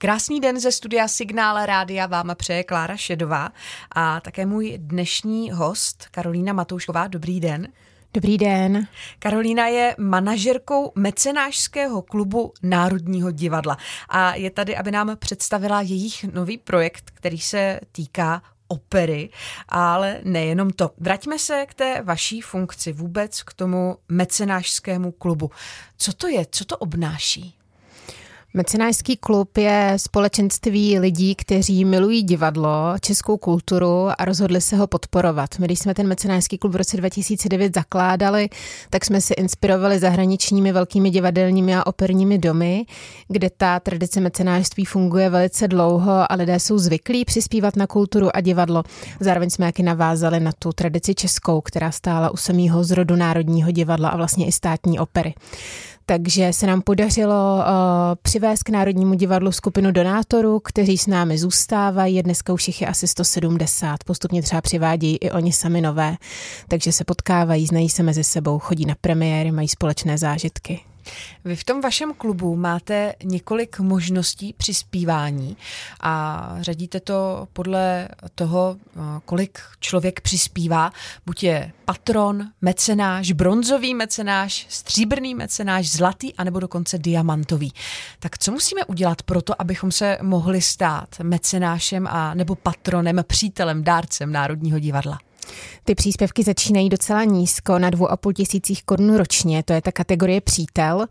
Krásný den ze studia Signál Rádia vám přeje Klára Šedová a také můj dnešní host Karolína Matoušková. Dobrý den. Dobrý den. Karolína je manažerkou mecenášského klubu Národního divadla a je tady, aby nám představila jejich nový projekt, který se týká opery, ale nejenom to. Vraťme se k té vaší funkci, vůbec k tomu mecenášskému klubu. Co to je? Co to obnáší? Mecenášský klub je společenství lidí, kteří milují divadlo, českou kulturu a rozhodli se ho podporovat. My, když jsme ten mecenášský klub v roce 2009 zakládali, tak jsme se inspirovali zahraničními velkými divadelními a operními domy, kde ta tradice mecenášství funguje velice dlouho a lidé jsou zvyklí přispívat na kulturu a divadlo. Zároveň jsme taky navázali na tu tradici českou, která stála u samého zrodu Národního divadla a vlastně i státní opery. Takže se nám podařilo přivést k Národnímu divadlu skupinu donátorů, kteří s námi zůstávají. Dneska už jich je asi 170. Postupně třeba přivádějí i oni sami nové. Takže se potkávají, znají se mezi sebou, chodí na premiéry, mají společné zážitky. Vy v tom vašem klubu máte několik možností přispívání a řadíte to podle toho, kolik člověk přispívá. Buď je patron, mecenáš, bronzový mecenáš, stříbrný mecenáš, zlatý anebo dokonce diamantový. Tak co musíme udělat pro to, abychom se mohli stát mecenášem a nebo patronem, přítelem, dárcem Národního divadla? Ty příspěvky začínají docela nízko, na 2,5 tisících korun ročně, to je ta kategorie přítel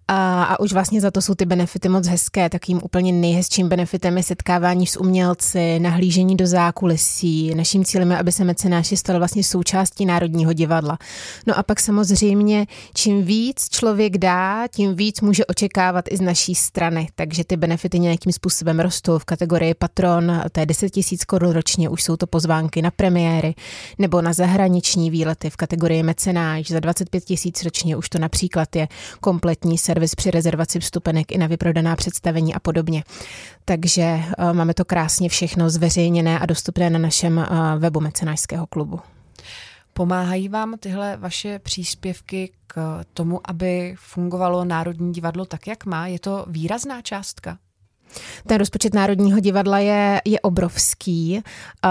a už vlastně za to jsou ty benefity moc hezké. Takým úplně nejhezčím benefitem je setkávání s umělci, nahlížení do zákulisí. Naším cílem je, aby se mecenáši stali vlastně součástí Národního divadla. No a pak samozřejmě, čím víc člověk dá, tím víc může očekávat i z naší strany, takže ty benefity nějakým způsobem rostou. V kategorii patron, to je 10 tisíc korun ročně, už jsou to pozvánky na premiéry, nebo na zahraniční výlety v kategorii mecenáš za 25 tisíc ročně, už to například je kompletní servis při rezervaci vstupenek i na vyprodaná představení a podobně. Takže máme to krásně všechno zveřejněné a dostupné na našem webu mecenášského klubu. Pomáhají vám tyhle vaše příspěvky k tomu, aby fungovalo Národní divadlo tak, jak má? Je to výrazná částka? Ten rozpočet Národního divadla je obrovský.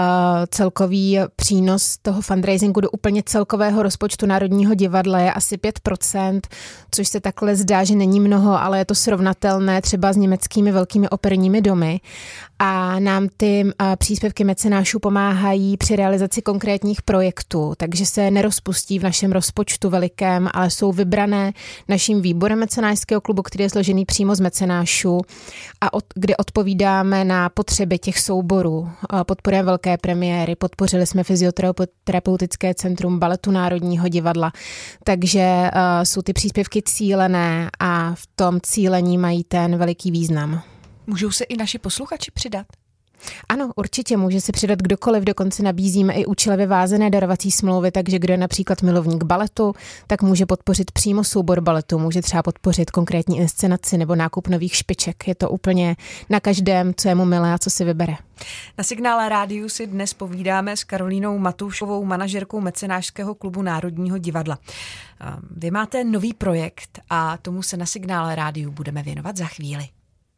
Celkový přínos toho fundraisingu do úplně celkového rozpočtu Národního divadla je asi 5%, což se takhle zdá, že není mnoho, ale je to srovnatelné třeba s německými velkými operními domy. A nám ty příspěvky mecenášů pomáhají při realizaci konkrétních projektů, takže se nerozpustí v našem rozpočtu velikém, ale jsou vybrané naším výborem mecenášského klubu, který je složený přímo z mecenášů a kde odpovídáme na potřeby těch souborů. Podporujeme velké premiéry, podpořili jsme fyzioterapeutické centrum Baletu Národního divadla, takže jsou ty příspěvky cílené a v tom cílení mají ten veliký význam. Můžou se i naši posluchači přidat? Ano, určitě může se přidat kdokoliv, dokonce nabízíme i účelově vázané darovací smlouvy, takže kdo je například milovník baletu, tak může podpořit přímo soubor baletu, může třeba podpořit konkrétní inscenaci nebo nákup nových špiček. Je to úplně na každém, co je mu milé a co si vybere. Na Signále rádiu si dnes povídáme s Karolínou Matouškovou, manažerkou mecenášského klubu Národního divadla. Vy máte nový projekt a tomu se na Signále rádiu budeme věnovat za chvíli.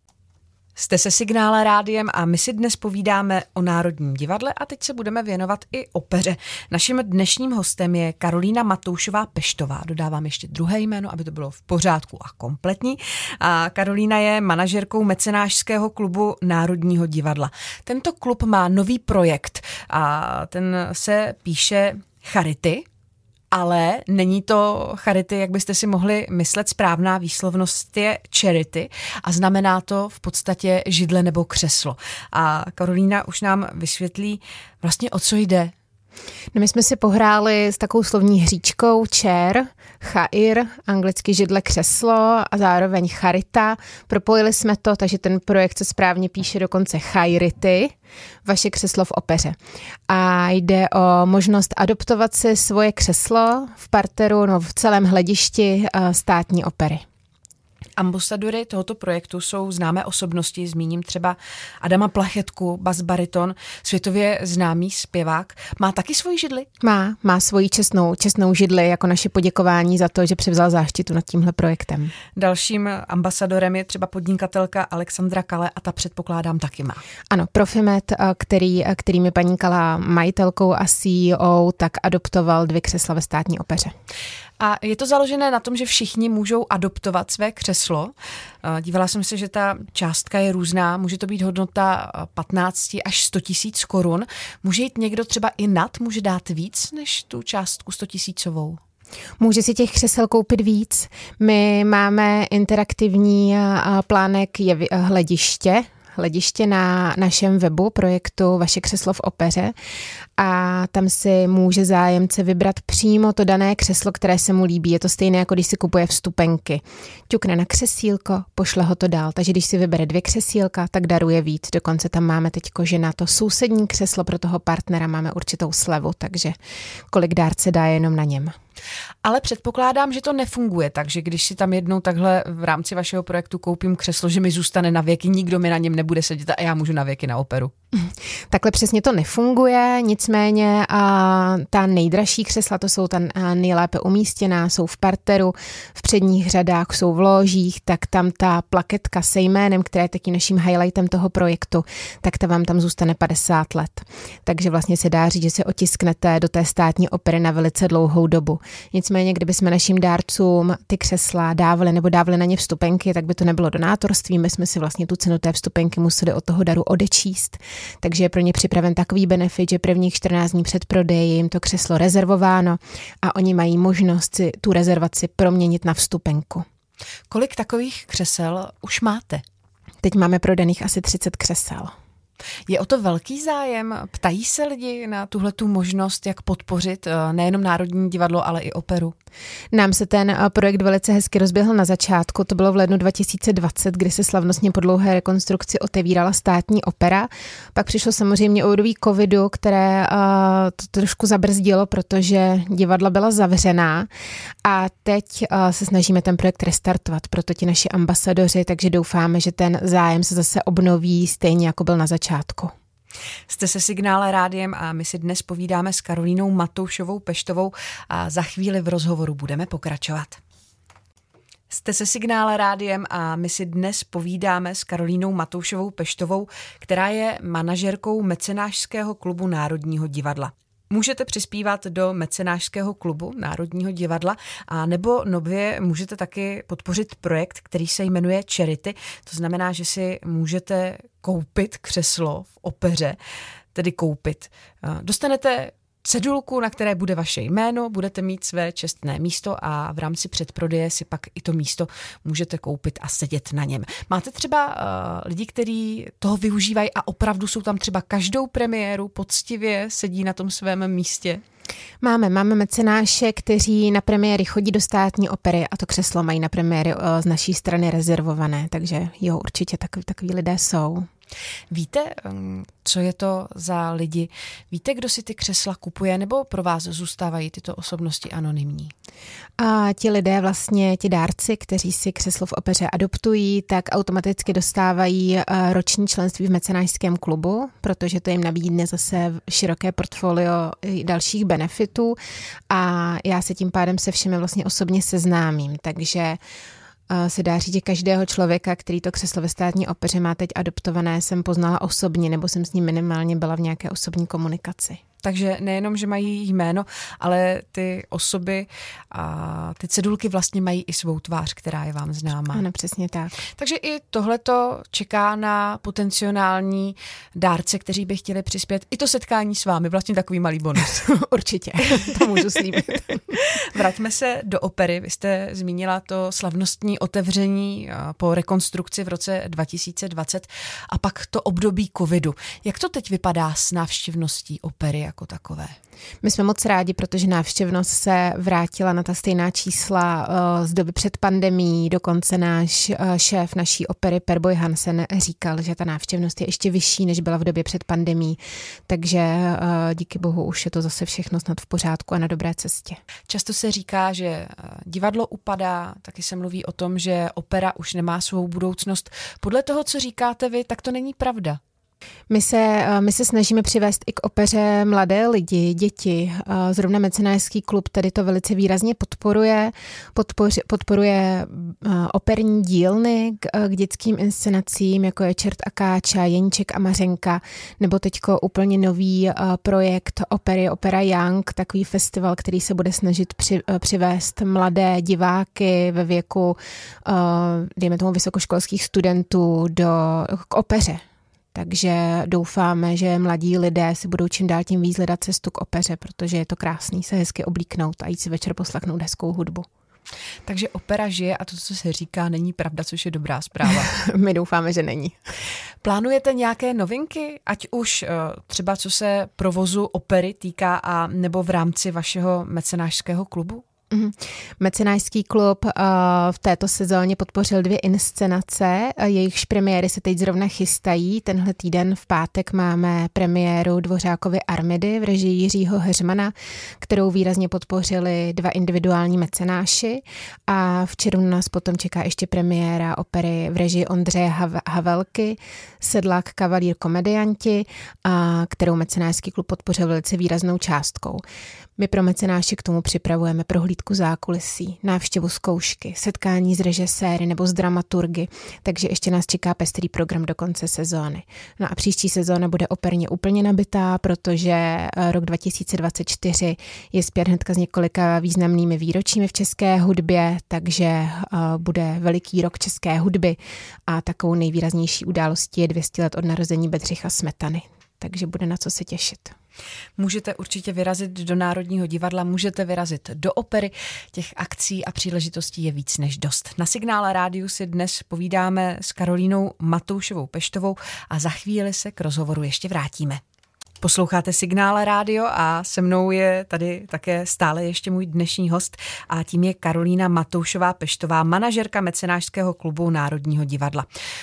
Jste se Signál rádiem a my si dnes povídáme o Národním divadle a teď se budeme věnovat i opeře. Naším dnešním hostem je Karolína Matoušová Peštová. Dodávám ještě druhé jméno, aby to bylo v pořádku a kompletní. A Karolína je manažerkou mecenášského klubu Národního divadla. Tento klub má nový projekt a ten se píše Charity. Ale není to charity, jak byste si mohli myslet, správná výslovnost je charity a znamená to v podstatě židle nebo křeslo. A Karolína už nám vysvětlí vlastně, o co jde. No my jsme si pohráli s takovou slovní hříčkou chair, chair, anglicky židle křeslo a zároveň charita. Propojili jsme to, takže ten projekt se správně píše dokonce charity, vaše křeslo v opeře. A jde o možnost adoptovat si svoje křeslo v parteru, no v celém hledišti státní opery. Ambasadory tohoto projektu jsou známé osobnosti, zmíním třeba Adama Plachetku, basbariton, světově známý zpěvák. Má taky svoji židli? Má svoji čestnou židli jako naše poděkování za to, že převzal záštitu nad tímhle projektem. Dalším ambasadorem je třeba podnikatelka Alexandra Kale a ta předpokládám taky má. Ano, Profimed, kterým je paní Kala majitelkou a CEO, tak adoptoval 2 křesla ve Státní opeře. A je to založené na tom, že všichni můžou adoptovat své křeslo. Dívala jsem se, že ta částka je různá. Může to být hodnota 15 až 100 tisíc korun. Může jít někdo třeba i nad, může dát víc než tu částku 100 tisícovou? Může si těch křesel koupit víc. My máme interaktivní plánek hlediště na našem webu projektu Vaše křeslo v opeře a tam si může zájemce vybrat přímo to dané křeslo, které se mu líbí. Je to stejné, jako když si kupuje vstupenky. Ťukne na křesílko, pošle ho to dál. Takže když si vybere 2 křesílka, tak daruje víc. Dokonce tam máme teďko, že na to sousední křeslo pro toho partnera máme určitou slevu, takže kolik dárce dá jenom na něm. Ale předpokládám, že to nefunguje, takže když si tam jednou takhle v rámci vašeho projektu koupím křeslo, že mi zůstane na věky, nikdo mi na něm nebude sedět a já můžu na věky na operu. Takhle přesně to nefunguje, nicméně ta nejdražší křesla, to jsou ta nejlépe umístěná, jsou v parteru, v předních řadách, jsou v ložích, tak tam ta plaketka se jménem, která je taky naším highlightem toho projektu, tak ta vám tam zůstane 50 let. Takže vlastně se dá říct, že se otisknete do té Státní opery na velice dlouhou dobu. Nicméně, kdybychom našim dárcům ty křesla dávali na ně vstupenky, tak by to nebylo donátorství, my jsme si vlastně tu cenu té vstupenky museli od toho daru odečíst. Takže je pro ně připraven takový benefit, že prvních 14 dní před prodejem je jim to křeslo rezervováno a oni mají možnost si tu rezervaci proměnit na vstupenku. Kolik takových křesel už máte? Teď máme prodaných asi 30 křesel. Je o to velký zájem? Ptají se lidi na tuhletu možnost, jak podpořit nejenom Národní divadlo, ale i operu? Nám se ten projekt velice hezky rozběhl na začátku, to bylo v lednu 2020, kdy se slavnostně po dlouhé rekonstrukci otevírala Státní opera. Pak přišlo samozřejmě období covidu, které to trošku zabrzdilo, protože divadla byla zavřená a teď se snažíme ten projekt restartovat, proto ti naši ambasadoři, takže doufáme, že ten zájem se zase obnoví stejně, jako byl na začátku. Jste se Signál rádiem a my si dnes povídáme s Karolínou Matoušovou Peštovou a za chvíli v rozhovoru budeme pokračovat. Jste se Signál rádiem a my si dnes povídáme s Karolínou Matoušovou Peštovou, která je manažerkou mecenášského klubu Národního divadla. Můžete přispívat do mecenášského klubu Národního divadla a nebo nově můžete taky podpořit projekt, který se jmenuje Charity. To znamená, že si můžete koupit křeslo v opeře, tedy koupit. Dostanete cedulku, na které bude vaše jméno, budete mít své čestné místo a v rámci předprodeje si pak i to místo můžete koupit a sedět na něm. Máte třeba lidi, kteří toho využívají a opravdu jsou tam třeba každou premiéru, poctivě sedí na tom svém místě? Máme mecenáše, kteří na premiéry chodí do Státní opery a to křeslo mají na premiéry z naší strany rezervované, takže jo, určitě takový lidé jsou. Víte, co je to za lidi? Víte, kdo si ty křesla kupuje, nebo pro vás zůstávají tyto osobnosti anonymní? A ti lidé vlastně, ti dárci, kteří si křeslo v opeře adoptují, tak automaticky dostávají roční členství v mecenášském klubu, protože to jim nabídne zase široké portfolio dalších benefitů a já se tím pádem se všemi vlastně osobně seznámím, takže se dá říct, že každého člověka, který to křeslo ve Státní opeře má teď adoptované, jsem poznala osobně, nebo jsem s ním minimálně byla v nějaké osobní komunikaci. Takže nejenom, že mají jméno, ale ty osoby a ty cedulky vlastně mají i svou tvář, která je vám známá. Ano, přesně tak. Takže i tohleto čeká na potenciální dárce, kteří by chtěli přispět. I to setkání s vámi, vlastně takový malý bonus. Určitě, to můžu slíbit. Vraťme se do opery. Vy jste zmínila to slavnostní otevření po rekonstrukci v roce 2020 a pak to období covidu. Jak to teď vypadá s návštěvností opery? Jak jako takové? My jsme moc rádi, protože návštěvnost se vrátila na ta stejná čísla z doby před pandemií. Dokonce náš šéf naší opery Per Boy Hansen říkal, že ta návštěvnost je ještě vyšší, než byla v době před pandemií. Takže díky bohu už je to zase všechno snad v pořádku a na dobré cestě. Často se říká, že divadlo upadá, taky se mluví o tom, že opera už nemá svou budoucnost. Podle toho, co říkáte vy, tak to není pravda. My se snažíme přivést i k opeře mladé lidi, děti. Zrovna Mecenášský klub tady to velice výrazně podporuje operní dílny k dětským inscenacím, jako je Čert a Káča, Jeníček a Mařenka, nebo teďko úplně nový projekt opery Opera Young, takový festival, který se bude snažit přivést mladé diváky ve věku, dejme tomu vysokoškolských studentů k opeře. Takže doufáme, že mladí lidé si budou čím dál tím víc hledat cestu k opeře, protože je to krásný se hezky oblíknout a jít si večer poslechnout hezkou hudbu. Takže opera žije a to, co se říká, není pravda, což je dobrá zpráva. My doufáme, že není. Plánujete nějaké novinky, ať už třeba co se provozu opery týká a nebo v rámci vašeho mecenášského klubu? Mecenášský klub v této sezóně podpořil 2 inscenace, jejichž premiéry se teď zrovna chystají. Tenhle týden v pátek máme premiéru Dvořákovy Armidy v režii Jiřího Heřmana, kterou výrazně podpořili 2 individuální mecenáši, a v červnu nás potom čeká ještě premiéra opery v režii Ondřeje Havelky Sedlák, kavalír, komedianti, kterou Mecenášský klub podpořil velice výraznou částkou. My pro mecenáše k tomu připravujeme prohlídku zákulisí, návštěvu zkoušky, setkání s režiséry nebo s dramaturgy, takže ještě nás čeká pestrý program do konce sezóny. No a příští sezóna bude operně úplně nabitá, protože rok 2024 je spjat hnedka s několika významnými výročími v české hudbě, takže bude veliký rok české hudby a takovou nejvýraznější událostí je 200 let od narození Bedřicha Smetany, takže bude na co se těšit. Můžete určitě vyrazit do Národního divadla, můžete vyrazit do opery. Těch akcí a příležitostí je víc než dost. Na Signále rádiu si dnes povídáme s Karolínou Matoušovou Peštovou a za chvíli se k rozhovoru ještě vrátíme. Posloucháte Signále rádio a se mnou je tady také stále ještě můj dnešní host a tím je Karolína Matoušová Peštová, manažerka Mecenášského klubu Národního divadla.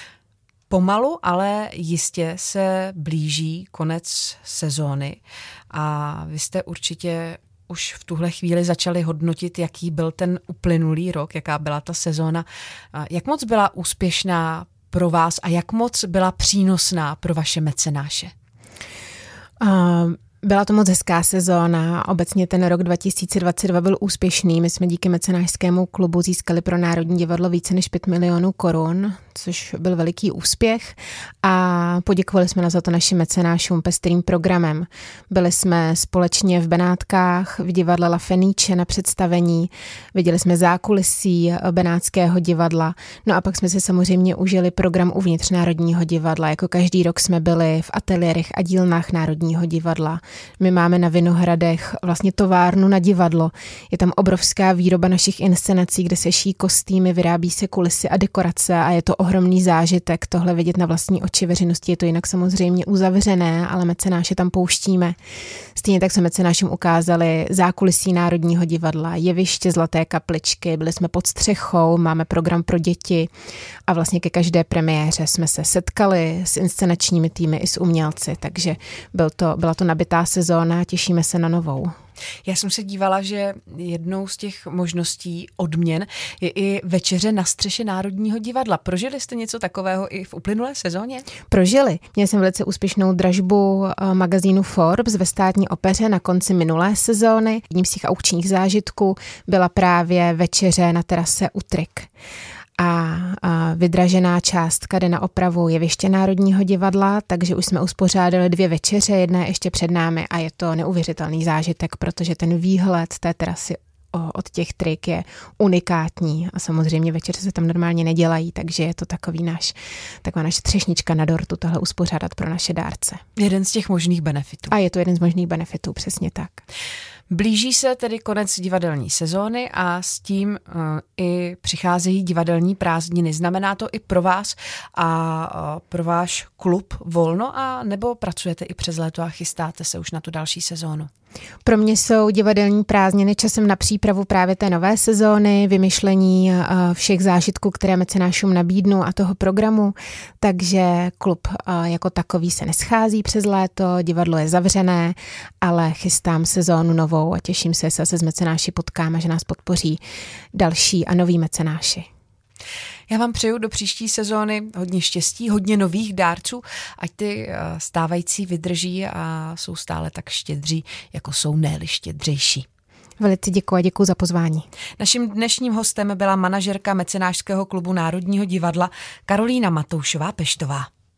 Pomalu, ale jistě se blíží konec sezóny a vy jste určitě už v tuhle chvíli začali hodnotit, jaký byl ten uplynulý rok, jaká byla ta sezóna. Jak moc byla úspěšná pro vás a jak moc byla přínosná pro vaše mecenáše? Byla to moc hezká sezóna, obecně ten rok 2022 byl úspěšný. My jsme díky Mecenášskému klubu získali pro Národní divadlo více než 5 milionů korun, což byl veliký úspěch a poděkovali jsme za to našim mecenášům pestrým programem. Byli jsme společně v Benátkách v divadle La Fenice na představení, viděli jsme zákulisí Benátského divadla, no a pak jsme si samozřejmě užili program uvnitř Národního divadla. Jako každý rok jsme byli v ateliérech a dílnách Národního divadla. My máme na Vinohradech vlastně továrnu na divadlo. Je tam obrovská výroba našich inscenací, kde se šijí kostýmy, vyrábí se kulisy a dekorace a je to ohromný zážitek tohle vidět na vlastní oči. Veřejnosti je to jinak samozřejmě uzavřené, ale mecenáše tam pouštíme. Stejně tak jsme mecenášům ukázali zákulisí Národního divadla, jeviště Zlaté kapličky, byli jsme pod střechou, máme program pro děti a vlastně ke každé premiéře jsme se setkali s inscenačními týmy i s umělci, takže byla to nabitá sezóna, těšíme se na novou. Já jsem se dívala, že jednou z těch možností odměn je i večeře na střeše Národního divadla. Prožili jste něco takového i v uplynulé sezóně? Prožili. Měli jsem velice úspěšnou dražbu magazínu Forbes ve Státní opeře na konci minulé sezóny. Jedním z těch aukčních zážitků byla právě večeře na terase Utrik. A vydražená částka jde na opravu jeviště Národního divadla, takže už jsme uspořádali 2 večeře, jedna je ještě před námi a je to neuvěřitelný zážitek, protože ten výhled té terasy od těch trik je unikátní a samozřejmě večeře se tam normálně nedělají, takže je to taková naše třešnička na dortu tohle uspořádat pro naše dárce. Jeden z těch možných benefitů. A je to jeden z možných benefitů, přesně tak. Blíží se tedy konec divadelní sezóny a s tím i přicházejí divadelní prázdniny. Znamená to i pro vás a pro váš klub volno, a nebo pracujete i přes léto a chystáte se už na tu další sezónu? Pro mě jsou divadelní prázdniny časem na přípravu právě té nové sezóny, vymyšlení všech zážitků, které mecenášům nabídnu a toho programu, takže klub jako takový se neschází přes léto, divadlo je zavřené, ale chystám sezónu novou a těším se, že se s mecenáši potkám a že nás podpoří další a noví mecenáši. Já vám přeju do příští sezóny hodně štěstí, hodně nových dárců, ať ty stávající vydrží a jsou stále tak štědří, jako jsou, ne-li štědřejší. Velice děkuji a děkuji za pozvání. Naším dnešním hostem byla manažerka mecenášského klubu Národního divadla Karolína Matoušová-Peštová.